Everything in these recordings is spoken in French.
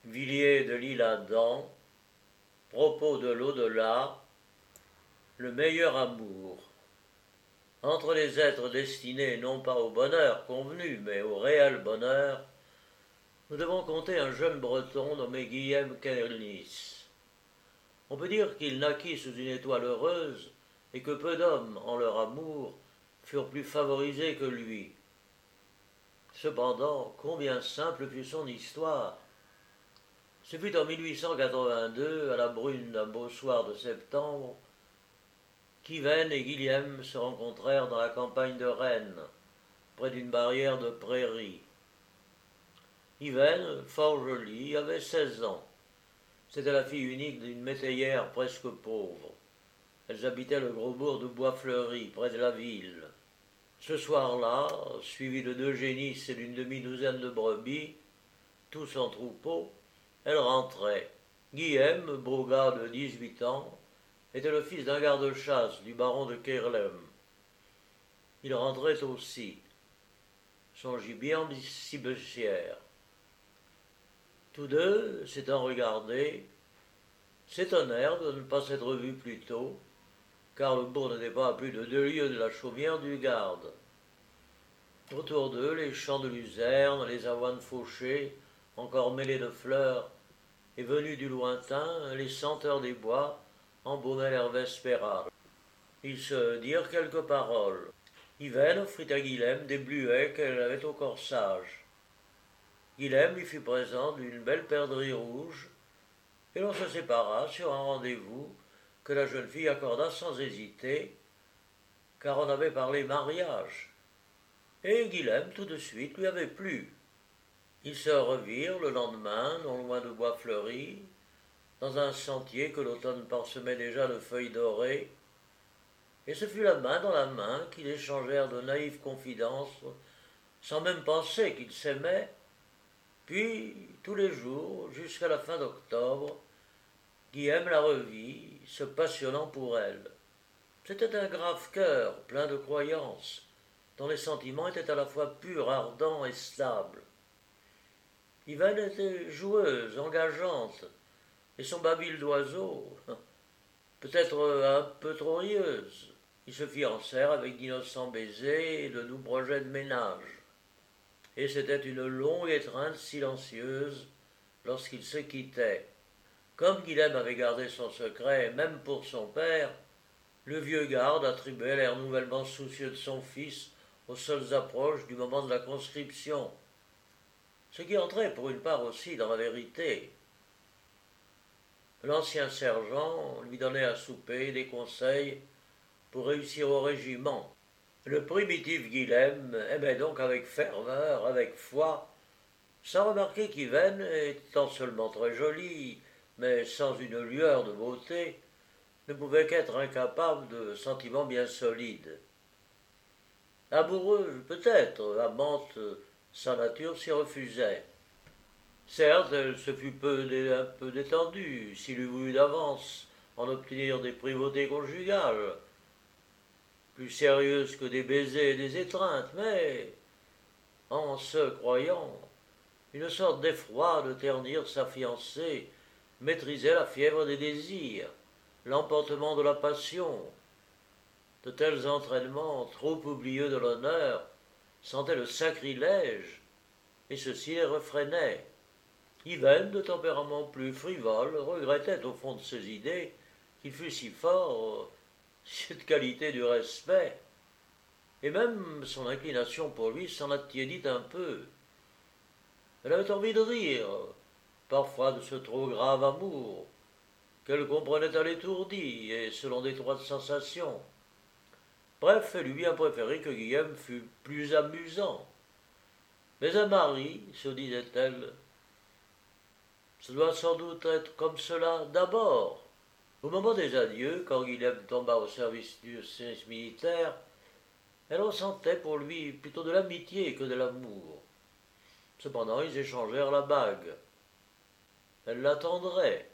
Villiers de l'Isle-Adam, propos de l'au-delà, le meilleur amour. Entre les êtres destinés non pas au bonheur convenu, mais au réel bonheur, nous devons compter un jeune breton nommé Guillaume Kernis. On peut dire qu'il naquit sous une étoile heureuse et que peu d'hommes, en leur amour, furent plus favorisés que lui. Cependant, combien simple fut son histoire. Ce fut en 1882, à la brune d'un beau soir de septembre, qu'Yvaine et Guillaume se rencontrèrent dans la campagne de Rennes, près d'une barrière de prairies. Yvaine, fort jolie, avait 16 ans. C'était la fille unique d'une métayère presque pauvre. Elles habitaient le gros bourg de Bois-Fleuri, près de la ville. Ce soir-là, suivies de 2 génisses et d'une demi-douzaine de brebis, tous en troupeau, elles rentraient. Guillaume, beau gars de 18 ans, était le fils d'un garde-chasse du baron de Kerlem. Il rentrait aussi, son gibier en cibecière. Tous deux, s'étant regardés, s'étonnèrent de ne pas s'être vus plus tôt, car le bourg n'était pas à plus de 2 lieues de la chaumière du Garde. Autour d'eux, les champs de luzerne, les avoines fauchées, encore mêlées de fleurs, et venues du lointain, les senteurs des bois embaumaient l'air vespéral. Ils se dirent quelques paroles. Yvaine offrit à Guillaume des bluets qu'elle avait au corsage. Guillaume lui fit présent d'une belle perdrix rouge, et l'on se sépara sur un rendez-vous que la jeune fille accorda sans hésiter, car on avait parlé mariage. Et Guillaume, tout de suite, lui avait plu. Ils se revirent le lendemain, non loin de Bois-Fleuri, dans un sentier que l'automne parsemait déjà de feuilles dorées, et ce fut la main dans la main qu'ils échangèrent de naïves confidences, sans même penser qu'ils s'aimaient. Puis, tous les jours, jusqu'à la fin d'octobre, Guillaume la revit, se passionnant pour elle. C'était un grave cœur, plein de croyances, dont les sentiments étaient à la fois purs, ardents et stables. Yvaine était joueuse, engageante, et son babil d'oiseau, peut-être un peu trop rieuse. Ils se fiancèrent avec d'innocents baisers et de doux projets de ménage. Et c'était une longue étreinte silencieuse lorsqu'ils se quittaient. Comme Guillaume avait gardé son secret, même pour son père, le vieux garde attribuait l'air nouvellement soucieux de son fils aux seules approches du moment de la conscription, ce qui entrait pour une part aussi dans la vérité. L'ancien sergent lui donnait à souper des conseils pour réussir au régiment. Le primitif Guillaume aimait donc avec ferveur, avec foi, sans remarquer qu'Yvaine, étant seulement très jolie, mais sans une lueur de beauté, ne pouvait qu'être incapable de sentiments bien solides. Amoureuse, peut-être, amante, sa nature s'y refusait. Certes, elle se fut un peu détendue, s'il eût voulu d'avance en obtenir des privautés conjugales, plus sérieuses que des baisers et des étreintes, mais, en se croyant, une sorte d'effroi de ternir sa fiancée maîtrisait la fièvre des désirs, l'emportement de la passion. De tels entraînements, trop oublieux de l'honneur, sentaient le sacrilège, et ceci les refrénait. Yvaine, de tempérament plus frivole, regrettait au fond de ses idées qu'il fût si fort, cette qualité du respect, et même son inclination pour lui s'en attiédit un peu. Elle avait envie de rire, parfois de ce trop grave amour, qu'elle comprenait à l'étourdi et selon d'étroites sensations. Bref, elle eût bien préféré que Guillaume fût plus amusant. Mais un mari, se disait-elle, ça doit sans doute être comme cela d'abord. Au moment des adieux, quand Guillaume tomba au service du service militaire, elle ressentait pour lui plutôt de l'amitié que de l'amour. Cependant, ils échangèrent la bague. Elle l'attendrait.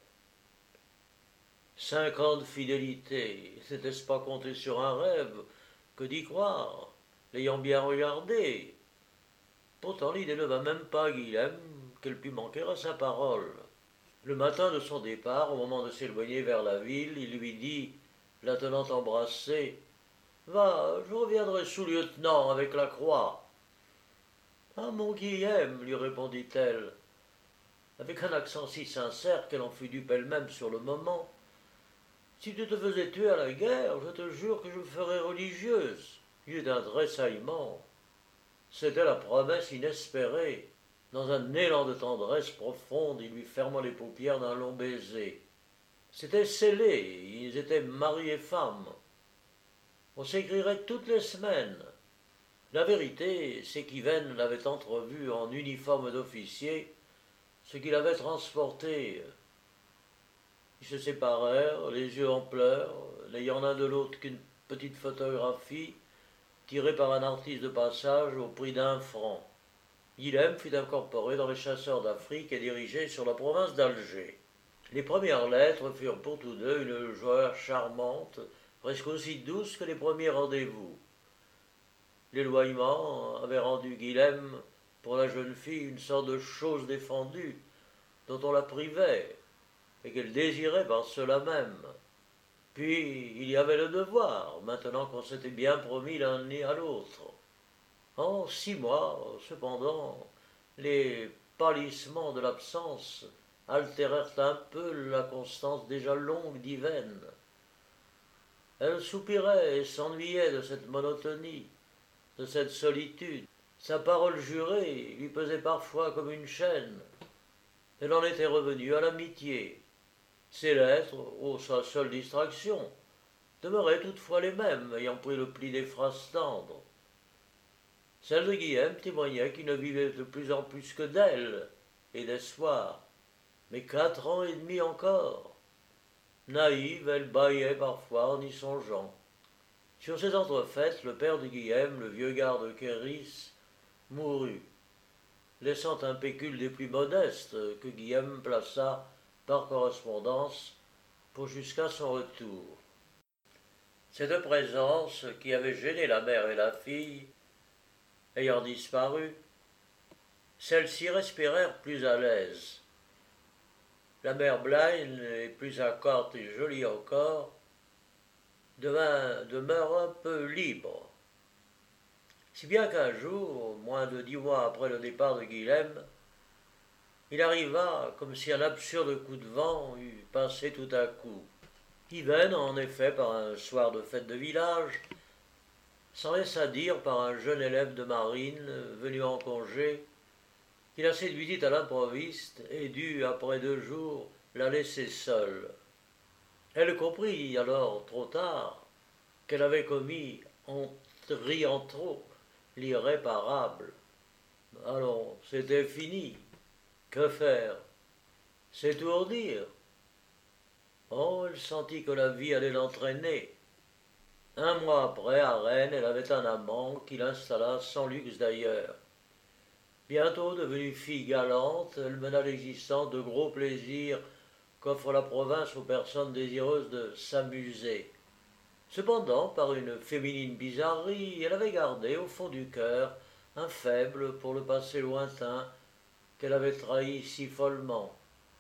5 ans de fidélité, n'était-ce pas compter sur un rêve que d'y croire, l'ayant bien regardé? Pourtant, l'idée ne va même pas à Guillaume, qu'elle pût manquer à sa parole. Le matin de son départ, au moment de s'éloigner vers la ville, il lui dit, la tenant embrassée, Va, je reviendrai sous-lieutenant avec la croix. Ah, mon Guillaume, lui répondit-elle, avec un accent si sincère qu'elle en fut dupe elle-même sur le moment. Si tu te faisais tuer à la guerre, je te jure que je me ferais religieuse. Il eut un tressaillement. C'était la promesse inespérée. Dans un élan de tendresse profonde, il lui ferma les paupières d'un long baiser. C'était scellé, ils étaient mari et femme. On s'écrirait toutes les semaines. La vérité, c'est qu'Yvaine l'avait entrevu en uniforme d'officier, ce qui l'avait transporté. Ils se séparèrent, les yeux en pleurs, n'ayant l'un de l'autre qu'une petite photographie tirée par un artiste de passage au prix d'1 franc. Guilhem fut incorporé dans les chasseurs d'Afrique et dirigé sur la province d'Alger. Les premières lettres furent pour tous deux une joie charmante, presque aussi douce que les premiers rendez-vous. L'éloignement avait rendu Guilhem, pour la jeune fille, une sorte de chose défendue, dont on la privait, et qu'elle désirait par cela même. Puis il y avait le devoir, maintenant qu'on s'était bien promis l'un et à l'autre. En 6 mois, cependant, les pâlissements de l'absence altérèrent un peu la constance déjà longue d'Yvaine. Elle soupirait et s'ennuyait de cette monotonie, de cette solitude. Sa parole jurée lui pesait parfois comme une chaîne. Elle en était revenue à l'amitié. Ses lettres, sa seule distraction, demeuraient toutefois les mêmes, ayant pris le pli des phrases tendres. Celle de Guilhem témoignait qu'il ne vivait de plus en plus que d'elle et d'espoir. Mais 4 ans et demi encore. Naïve, elle bâillait parfois en y songeant. Sur ces entrefaites, le père de Guilhem, le vieux garde Kéris, mourut, laissant un pécule des plus modestes que Guilhem plaça par correspondance pour jusqu'à son retour. Ces deux présences, qui avaient gêné la mère et la fille, ayant disparu, celles-ci respirèrent plus à l'aise. La mère Blaine, et plus accorte et jolie encore, demeure un peu libre. Si bien qu'un jour, moins de 10 mois après le départ de Guilhem, il arriva comme si un absurde coup de vent eût passé tout à coup. Yvaine, en effet, par un soir de fête de village, s'en laissa dire par un jeune élève de marine venu en congé qu'il a séduisit à l'improviste et dut, après 2 jours, la laisser seule. Elle comprit alors, trop tard, qu'elle avait commis, en riant trop, l'irréparable. Allons, c'était fini. Que faire? S'étourdir? Oh, elle sentit que la vie allait l'entraîner. 1 mois après, à Rennes, elle avait un amant qui l'installa sans luxe d'ailleurs. Bientôt devenue fille galante, elle mena l'existence de gros plaisirs qu'offre la province aux personnes désireuses de s'amuser. Cependant, par une féminine bizarrerie, elle avait gardé au fond du cœur un faible pour le passé lointain qu'elle avait trahi si follement.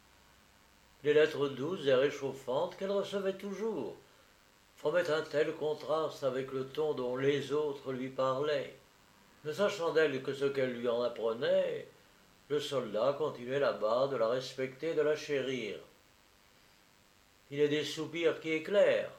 Les lettres douces et réchauffantes qu'elle recevait toujours formaient un tel contraste avec le ton dont les autres lui parlaient. Ne sachant d'elle que ce qu'elle lui en apprenait, le soldat continuait là-bas de la respecter et de la chérir. Il est des soupirs qui éclairent.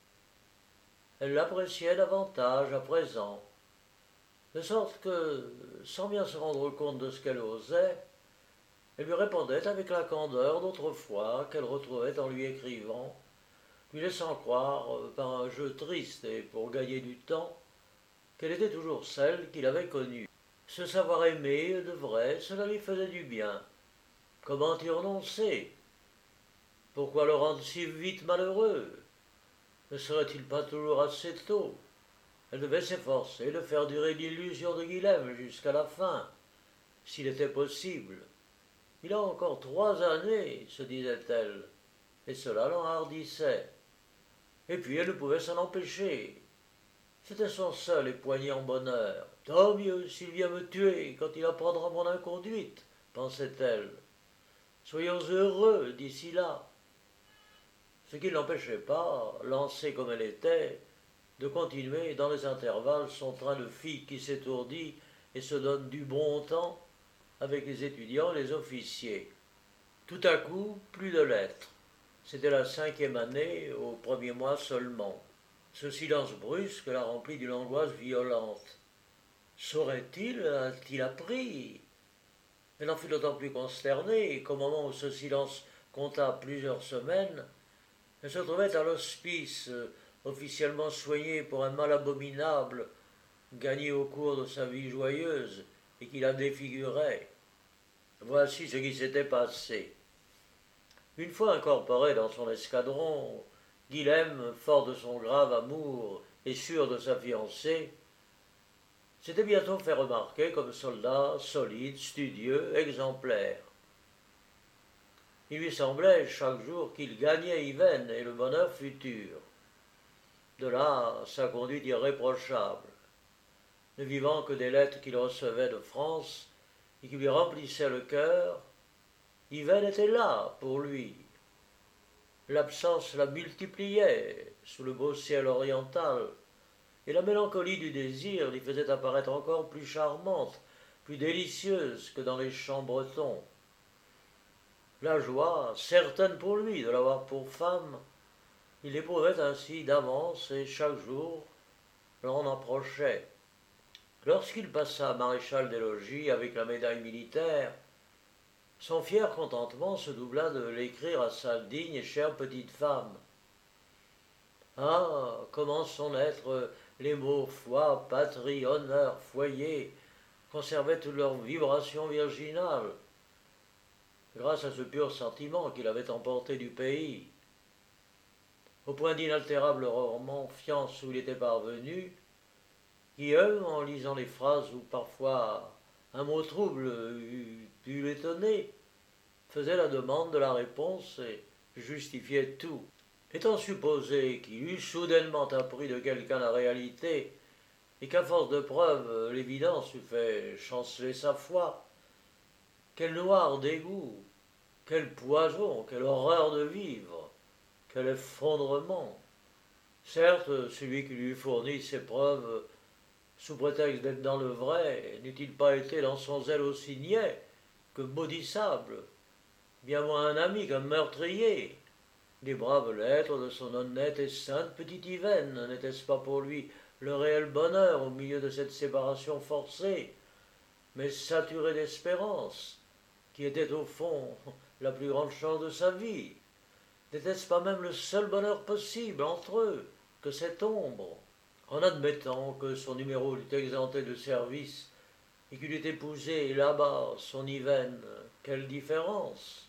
Elle l'appréciait davantage à présent, de sorte que, sans bien se rendre compte de ce qu'elle osait, elle lui répondait avec la candeur d'autrefois qu'elle retrouvait en lui écrivant, lui laissant croire, par un jeu triste et pour gagner du temps, qu'elle était toujours celle qu'il avait connue. Se savoir aimer de vrai, cela lui faisait du bien. Comment y renoncer? Pourquoi le rendre si vite malheureux? Ne serait-il pas toujours assez tôt? Elle devait s'efforcer de faire durer l'illusion de Guilhem jusqu'à la fin, s'il était possible. Il a encore 3 années, se disait-elle, et cela l'enhardissait. Et puis elle ne pouvait s'en empêcher. C'était son seul et poignant bonheur. Tant mieux s'il vient me tuer quand il apprendra mon inconduite, pensait-elle. Soyons heureux d'ici là. Ce qui ne l'empêchait pas, lancée comme elle était, de continuer dans les intervalles son train de fille qui s'étourdit et se donne du bon temps avec les étudiants et les officiers. Tout à coup, plus de lettres. C'était la 5e année, au premier mois seulement. Ce silence brusque la remplit d'une angoisse violente. Saurait-il, a-t-il appris? Elle en fut d'autant plus consternée qu'au moment où ce silence compta plusieurs semaines, elle se trouvait à l'hospice, officiellement soignée pour un mal abominable, gagné au cours de sa vie joyeuse et qui la défigurait. Voici ce qui s'était passé. Une fois incorporé dans son escadron, Guilhem, fort de son grave amour et sûr de sa fiancée, s'était bientôt fait remarquer comme soldat solide, studieux, exemplaire. Il lui semblait chaque jour qu'il gagnait Yvaine et le bonheur futur. De là sa conduite irréprochable. Ne vivant que des lettres qu'il recevait de France et qui lui remplissaient le cœur, Yvaine était là pour lui. L'absence la multipliait sous le beau ciel oriental, et la mélancolie du désir l'y faisait apparaître encore plus charmante, plus délicieuse que dans les chants bretons. La joie, certaine pour lui de l'avoir pour femme, il éprouvait ainsi d'avance et chaque jour l'en approchait. Lorsqu'il passa maréchal des logis avec la médaille militaire, son fier contentement se doubla de l'écrire à sa digne et chère petite femme. Ah, comment son être les mots foi, patrie, honneur, foyer conservaient toutes leurs vibrations virginales, grâce à ce pur sentiment qu'il avait emporté du pays. Au point d'inaltérable confiance où il était parvenu, Guillaume, en lisant les phrases où parfois un mot trouble eût l'étonné, faisait la demande de la réponse et justifiait tout. Étant supposé qu'il eût soudainement appris de quelqu'un la réalité, et qu'à force de preuves l'évidence eût fait chanceler sa foi, quel noir dégoût, quel poison, quelle horreur de vivre, quel effondrement. Certes, celui qui lui eût fourni ces preuves, sous prétexte d'être dans le vrai, n'eût-il pas été dans son zèle aussi niais que maudissable, bien moins un ami qu'un meurtrier. Les braves lettres de son honnête et sainte petite Yvaine, n'était-ce pas pour lui le réel bonheur au milieu de cette séparation forcée, mais saturée d'espérance, qui était au fond la plus grande chance de sa vie? N'était-ce pas même le seul bonheur possible entre eux que cette ombre? En admettant que son numéro l'eût exempté de service et qu'il eût épousé là-bas son Yvaine, quelle différence?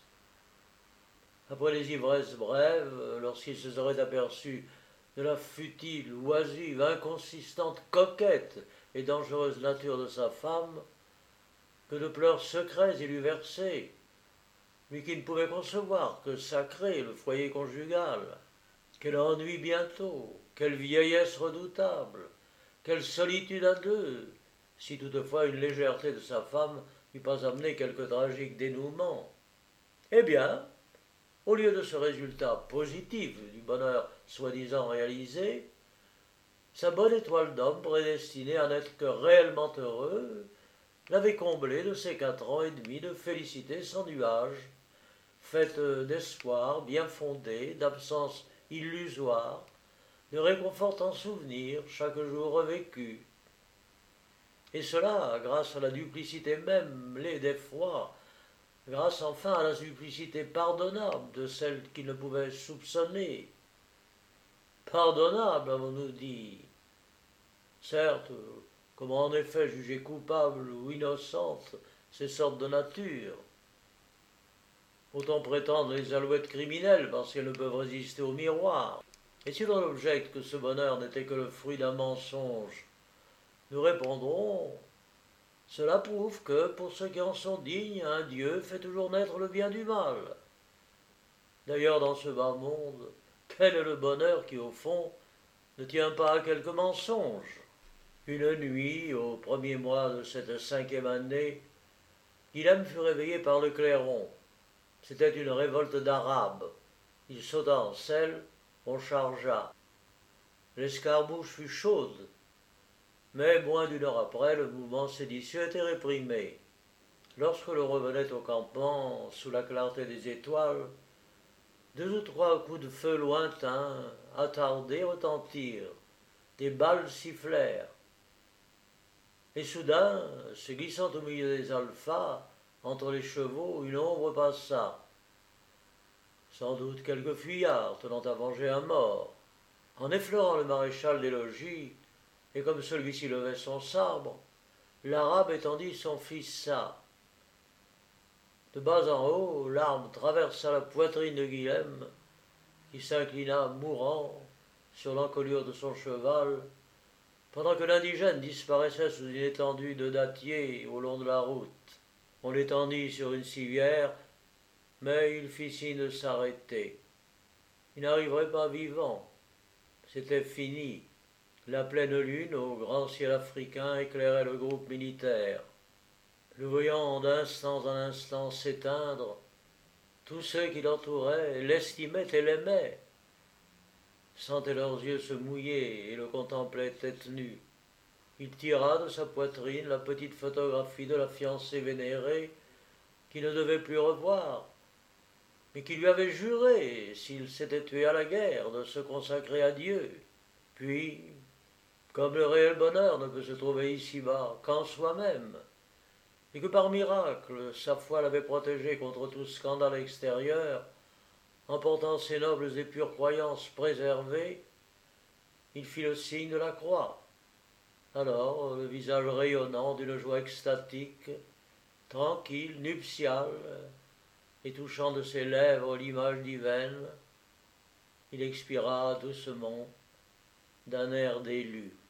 Après les ivresses brèves, lorsqu'il se serait aperçu de la futile, oisive, inconsistante, coquette et dangereuse nature de sa femme, que de pleurs secrets il eût versés, lui qui ne pouvait concevoir que sacré le foyer conjugal. Quel ennui bientôt, quelle vieillesse redoutable, quelle solitude à deux, si toutefois une légèreté de sa femme n'eût pas amené quelque tragique dénouement. Eh bien, au lieu de ce résultat positif du bonheur soi-disant réalisé, sa bonne étoile d'homme prédestinée à n'être que réellement heureux l'avait comblé de ses 4 ans et demi de félicité sans nuage, faite d'espoir bien fondé, d'absence illusoire, de réconfortants souvenirs chaque jour revécus. Et cela grâce à la duplicité même laide d'effroi, grâce enfin à la duplicité pardonnable de celle qui ne pouvait soupçonner. Pardonnable, avons-nous dit. Certes, comment en effet juger coupable ou innocente ces sortes de natures? Autant prétendre les alouettes criminelles parce qu'elles ne peuvent résister au miroir. Et si l'on objecte que ce bonheur n'était que le fruit d'un mensonge, nous répondrons: cela prouve que, pour ceux qui en sont dignes, un Dieu fait toujours naître le bien du mal. D'ailleurs, dans ce bas monde, quel est le bonheur qui, au fond, ne tient pas à quelque mensonge? Une nuit, au premier mois de cette 5e année, Guilhem fut réveillé par le clairon. C'était une révolte d'Arabes. Il sauta en selle, on chargea. L'escarbouche fut chaude, mais moins d'une heure après, le mouvement séditieux était réprimé. Lorsque l'on revenait au campement, sous la clarté des étoiles, deux ou trois coups de feu lointains, attardés, retentirent. Des balles sifflèrent. Et soudain, se glissant au milieu des alphas, entre les chevaux, une ombre passa. Sans doute quelque fuyard tenant à venger un mort. En effleurant le maréchal des logis, et comme celui-ci levait son sabre, l'arabe étendit son fissa. De bas en haut, l'arme traversa la poitrine de Guilhem, qui s'inclina mourant sur l'encolure de son cheval, pendant que l'indigène disparaissait sous une étendue de dattiers au long de la route. On l'étendit sur une civière, mais il fit signe de s'arrêter. Il n'arriverait pas vivant. C'était fini. La pleine lune, au grand ciel africain, éclairait le groupe militaire. Le voyant d'instant en instant s'éteindre, tous ceux qui l'entouraient l'estimaient et l'aimaient, sentaient leurs yeux se mouiller et le contemplaient tête nue. Il tira de sa poitrine la petite photographie de la fiancée vénérée qu'il ne devait plus revoir, mais qui lui avait juré, s'il s'était tué à la guerre, de se consacrer à Dieu. Puis, comme le réel bonheur ne peut se trouver ici-bas qu'en soi-même, et que par miracle sa foi l'avait protégé contre tout scandale extérieur, en portant ses nobles et pures croyances préservées, il fit le signe de la croix. Alors, le visage rayonnant d'une joie extatique, tranquille, nuptiale, et touchant de ses lèvres l'image divine, il expira doucement d'un air d'élu.